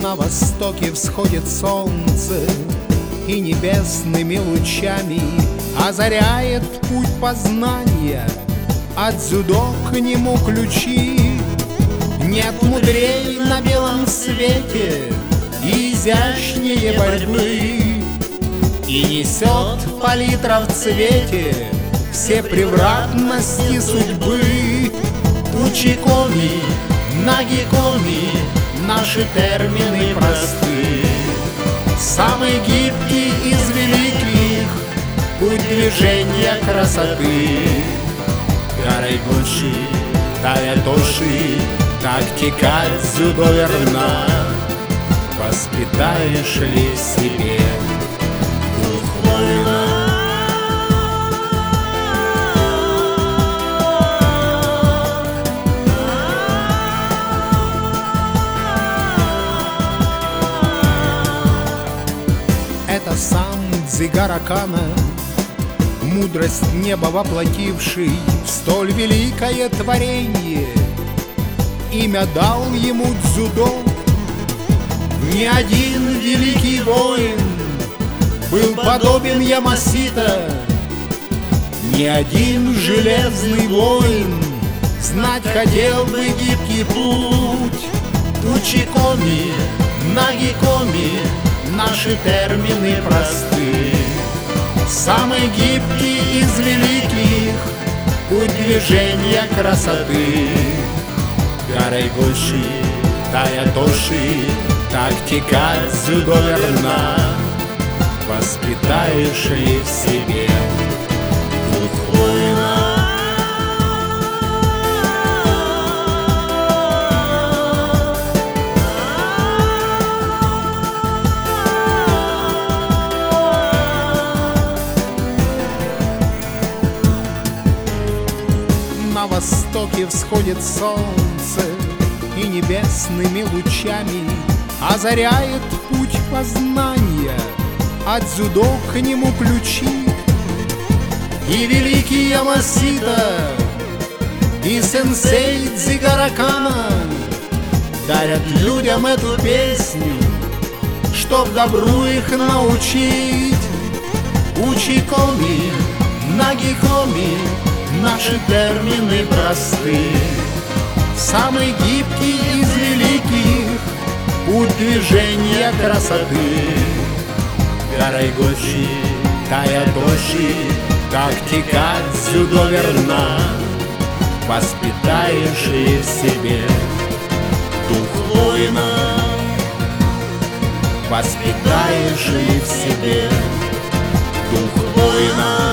На востоке всходит солнце и небесными лучами озаряет путь познания, от дзюдо к нему ключи. Нет мудрей на белом свете и изящнее борьбы, и несет палитра в цвете все превратности судьбы. Учикоми, нагикоми, наши термины просты. Самый гибкий из великих путь движения красоты. Гарайгоши, таятоши, тактика дзюдо верна. Воспитаешь ли в себе дух воина? Это сам Дзигара Кана, мудрость неба воплотивший в столь великое творение. Имя дал ему дзюдо. Ни один великий воин был подобен Ямасита, ни один железный воин знать хотел бы гибкий путь. Учикоми, нагикоми, наши термины просты. Самый гибкий из великих путь движения красоты. Гарайгоши, таятоши, тактика дзюдо верна. Воспитаешь ли в себе дух воина? На востоке всходит солнце и небесными лучами озаряет путь познания, от дзюдо к нему ключи. И великий Ямасита, и сенсей Дзигара Кана дарят людям эту песню, чтоб добру их научить. Учикоми, нагикоми, наши термины просты. Самый гибкий из великих путь движения красоты. Гарайгоши, таятоши, тактика дзюдо верна. Воспитаешь ли в себе дух воина? Воспитаешь ли в себе дух воина?